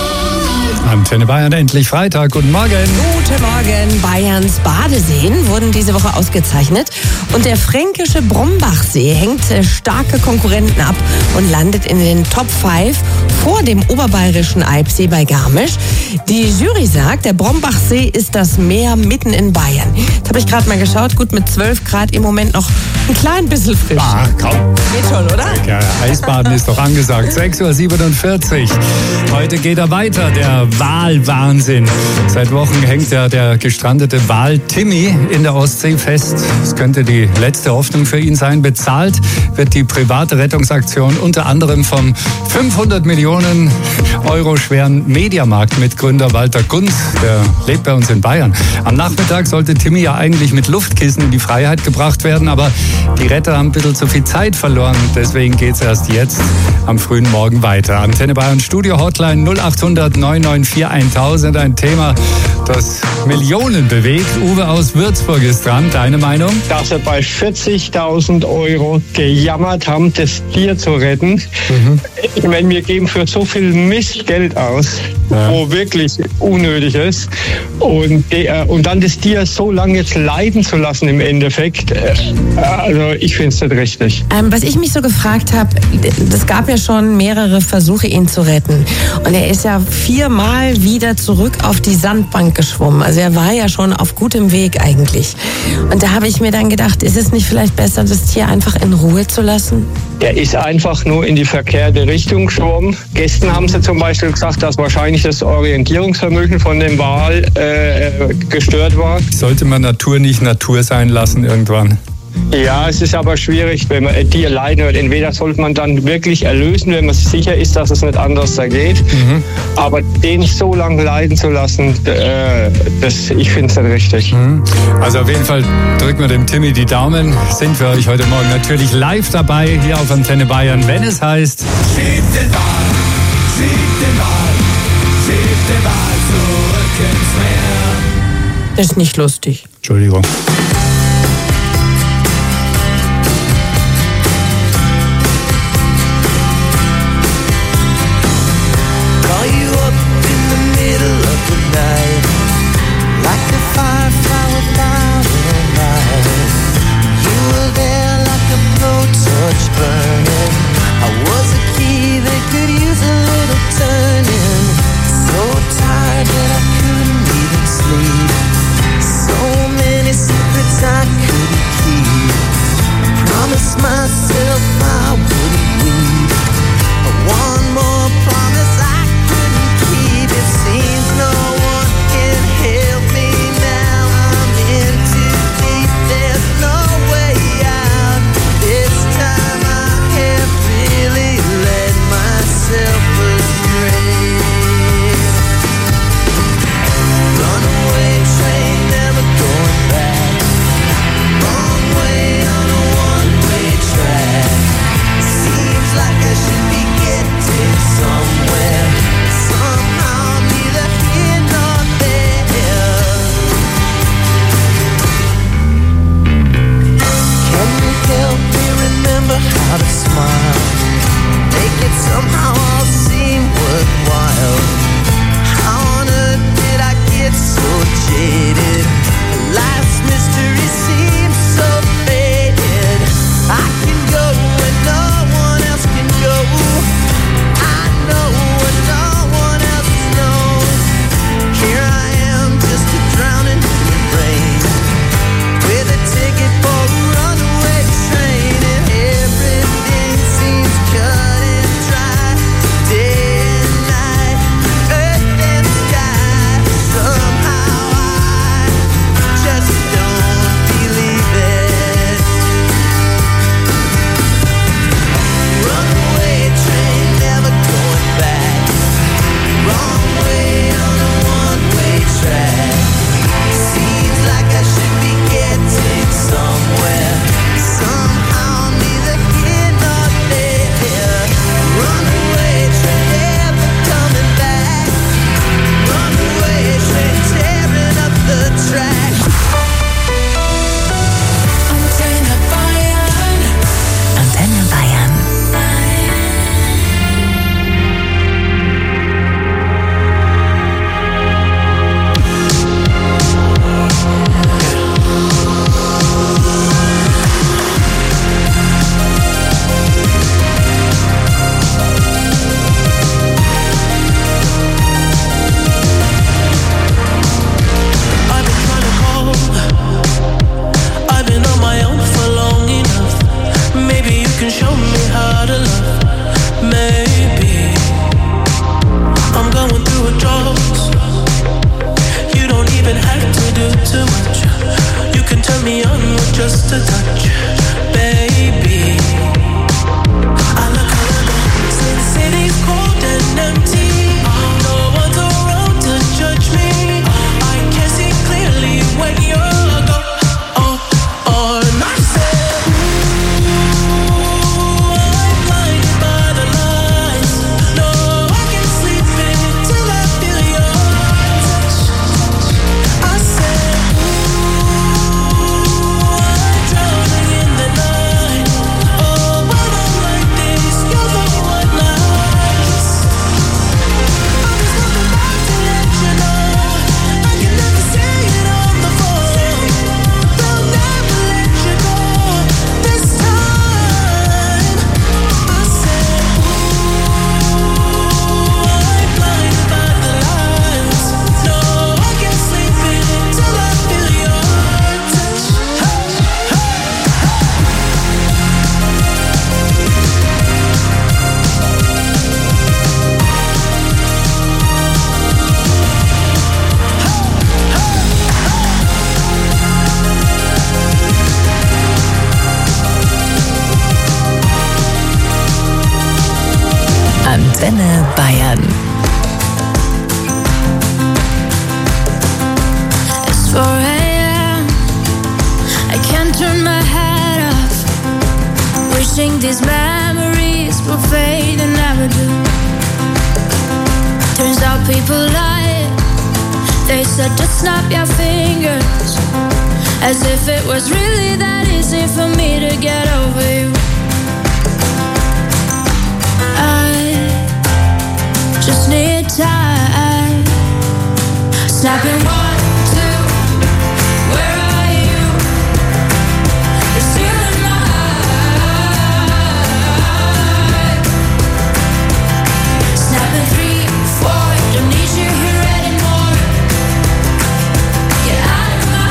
gone. Antenne Bayern, endlich Freitag. Guten Morgen. Guten Morgen. Bayerns Badeseen wurden diese Woche ausgezeichnet. Und der fränkische Brombachsee hängt äh, starke Konkurrenten ab und landet in den Top fünf vor dem oberbayerischen Eibsee bei Garmisch. Die Jury sagt, der Brombachsee ist das Meer mitten in Bayern. Jetzt habe ich gerade mal geschaut, gut mit zwölf Grad im Moment noch ein klein bisschen frisch. Ah, kaum. Geht schon, oder? Ja, Eisbaden ist doch angesagt. sechs Uhr siebenundvierzig. Heute geht er weiter, der Walwahnsinn. Seit Wochen hängt ja der gestrandete Wal Timmy in der Ostsee fest. Es könnte die letzte Hoffnung für ihn sein. Bezahlt wird die private Rettungsaktion unter anderem vom fünfhundert Millionen Euro schweren Mediamarkt-Mitgründer Walter Gunz. Der lebt bei uns in Bayern. Am Nachmittag sollte Timmy ja eigentlich mit Luftkissen in die Freiheit gebracht werden, aber die Retter haben ein bisschen zu viel Zeit verloren. Deswegen geht es erst jetzt am frühen Morgen weiter. Antenne Bayern Studio Hotline null achthundert neun neun vier tausend. Ein Thema, das Millionen bewegt. Uwe aus Würzburg ist dran. Deine Meinung? Dass sie bei vierzigtausend Euro gejammert haben, das Tier zu retten. Mhm. Ich meine, wir geben für so viel Mist Geld aus, ja, wo wirklich unnötig ist. Und, die, und dann das Tier so lange jetzt leiden zu lassen im Endeffekt, also ich finde es nicht richtig. Ähm, was ich mich so gefragt habe, es gab ja schon mehrere Versuche, ihn zu retten. Und er ist ja viermal wieder zurück auf die Sandbank geschwommen. Also er war ja schon auf gutem Weg eigentlich. Und da habe ich mir dann gedacht, ist es nicht vielleicht besser, das Tier einfach in Ruhe zu lassen? Er ist einfach nur in die verkehrte Richtung geschwommen. Gestern haben sie zum Beispiel gesagt, dass wahrscheinlich das Orientierungsvermögen von dem Wal äh, gestört war. Sollte man Natur nicht Natur sein lassen irgendwann? Ja, es ist aber schwierig, wenn man ein Tier leiden hört. Entweder sollte man dann wirklich erlösen, wenn man sicher ist, dass es nicht anders da geht. Mhm. Aber den so lange leiden zu lassen, äh, das, ich finde es nicht richtig. Mhm. Also auf jeden Fall drücken wir dem Timmy die Daumen. Sind für euch heute Morgen natürlich live dabei hier auf Antenne Bayern, wenn es heißt... Schieb den Ball, schieb den Ball, schieb den Ball zurück ins Meer. Das ist nicht lustig. Entschuldigung. Call you up in the middle of the night, like a firefly without a light. You were there like a blowtorch burning. I was a key that could use a little turning. So tired that I couldn't even sleep. So many secrets I couldn't keep. Promised myself I wouldn't weep. One more promise I couldn't keep. It seems no one can help me now. I'm in too deep. There's no way out. This time I have really led myself astray. Runaway train, never going back. Wrong way on a one-way track. Seems like I should be getting somewhere. Somehow neither here nor there. Can you help me remember how to smile? Make it somehow all seem worthwhile. How on earth did I get so jaded? Life's mystery seems so faded. I can go when no one else can go. I know what no one else knows. Here I am, just a drowning in the rain, with a ticket for a runaway train, and everything seems cut and dry. Day and night, earth and sky. Somehow I just don't believe it. Runaway train, never going back. Wrong way on a one-way track. Seems like I should be getting somewhere. Somehow neither here nor there. Runaway train, never coming back. Runaway train, tearing up the track. Antenne Bayern. Antenne Bayern. I've been trying to call. I've been on my own for long enough. Maybe you can show me how to love. Maybe I'm going through a drought. You don't even have to do too much. You can turn me on with just a touch, baby. I look around, since city's cold and empty. No one's around to judge me. I can see clearly when you're gone. Oh, oh, and I said, ooh, I'm blinded by the lights. No, I can't sleep until I feel your touch. I said, ooh, I'm drowning in the night. Oh, when I'm like this, you're the one I kiss. I was not about to let you know. I can never say it on the phone. They'll never let you go this time. I said, ooh, I'm blinded by the lights. No, I can't sleep until I feel your touch. Antenne Bayern. It's four a.m. I can't turn my head off. Wishing these memories will fade and never do. Turns out people lie. They said just snap your fingers. as if it was really that easy for me to get over you. I just need time. Snapping one, two, where are you? You're still in my heart. Snapping three, four, don't need you here anymore. Get out of my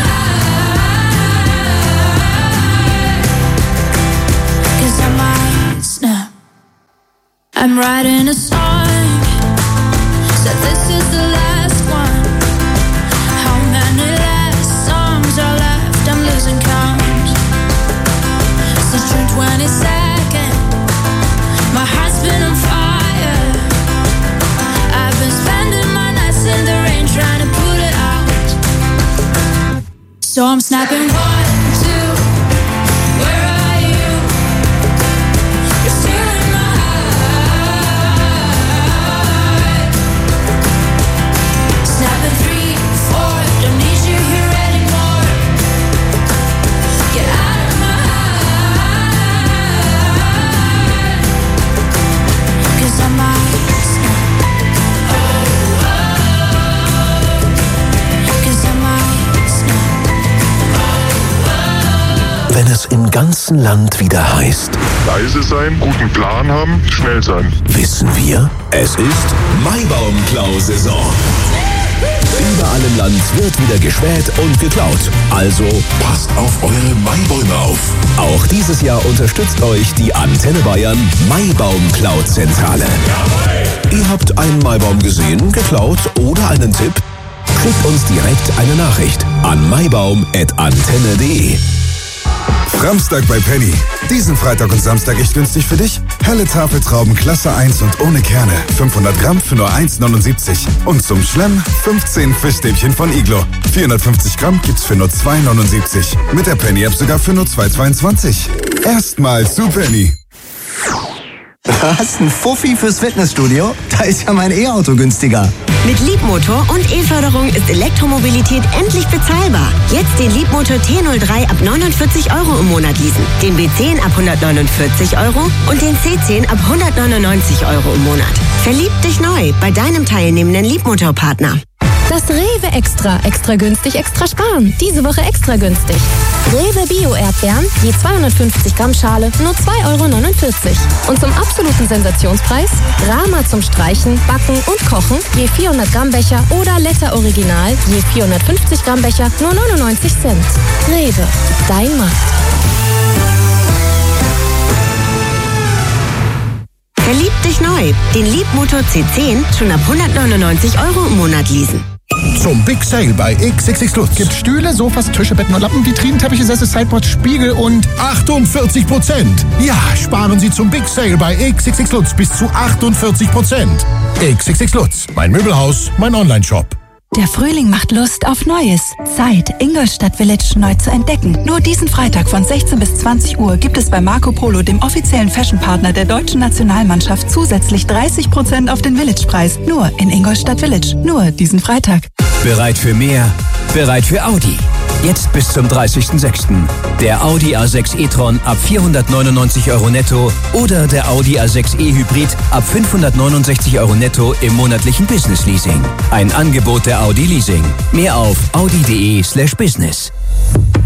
heart. 'Cause I might snap. I'm writing a song, said this is the last one. How many last songs are left? I'm losing count. Since June twenty-second, my heart's been on fire. I've been spending my nights in the rain trying to put it out. So I'm snapping one, two, where are you? You're still in my heart. Snapping three, four, don't need you here anymore. Get out of my heart. 'Cause I might snap. Oh, oh. 'Cause I might snap. Wenn es im ganzen Land wieder heißt, leise sein, guten Plan haben, schnell sein. wissen wir, es ist Maibaumklau-Saison. Überall im Land wird wieder gespäht und geklaut. Also passt auf eure Maibäume auf. Auch dieses Jahr unterstützt euch die Antenne Bayern Maibaumklau-Zentrale. Ihr habt einen Maibaum gesehen, geklaut oder einen Tipp? Schickt uns direkt eine Nachricht an maibaum at antenne punkt de. Framstag bei Penny. Diesen Freitag und Samstag echt günstig für dich. Helle Tafeltrauben Klasse eins und ohne Kerne. fünfhundert Gramm für nur eins neunundsiebzig. Und zum Schlemm fünfzehn Fischstäbchen von Iglo. vierhundertfünfzig Gramm gibt's für nur zwei neunundsiebzig. Mit der Penny App sogar für nur zwei zweiundzwanzig. Erstmal zu Penny. Was? Ein Fuffi fürs Fitnessstudio? Da ist ja mein E-Auto günstiger. Mit Leapmotor und E-Förderung ist Elektromobilität endlich bezahlbar. Jetzt den Leapmotor T null drei ab neunundvierzig Euro im Monat leasen, den B zehn ab hundertneunundvierzig Euro und den C zehn ab hundertneunundneunzig Euro im Monat. Verlieb dich neu bei deinem teilnehmenden Leapmotor-Partner. Das Rewe Extra. Extra günstig, extra sparen. Diese Woche extra günstig. Rewe Bio-Erdbeeren, je zweihundertfünfzig Gramm Schale, nur zwei Euro neunundvierzig. Und zum absoluten Sensationspreis, Rama zum Streichen, Backen und Kochen, je vierhundert Gramm Becher oder Letter Original, je vierhundertfünfzig Gramm Becher, nur neunundneunzig Cent. Rewe, dein Markt. Verlieb dich neu. Den Leapmotor C zehn schon ab hundertneunundneunzig Euro im Monat leasen. Zum Big Sale bei X X X Lutz. Gibt Stühle, Sofas, Tische, Betten und Lampen, Vitrinenteppiche, Sessel, Sideboards, Spiegel und achtundvierzig Prozent. Ja, sparen Sie zum Big Sale bei X X X Lutz bis zu achtundvierzig Prozent. X X X Lutz, mein Möbelhaus, mein Online-Shop. Der Frühling macht Lust auf Neues. Zeit, Ingolstadt Village neu zu entdecken. Nur diesen Freitag von sechzehn bis zwanzig Uhr gibt es bei Marco Polo, dem offiziellen Fashionpartner der deutschen Nationalmannschaft, zusätzlich dreißig Prozent auf den Villagepreis. Nur in Ingolstadt Village. Nur diesen Freitag. Bereit für mehr? Bereit für Audi. Jetzt bis zum dreißigsten sechsten Der Audi A sechs e-tron ab vierhundertneunundneunzig Euro netto oder der Audi A sechs e Hybrid ab fünfhundertneunundsechzig Euro netto im monatlichen Business Leasing. Ein Angebot der Audi Leasing. Mehr auf audi punkt de slash business.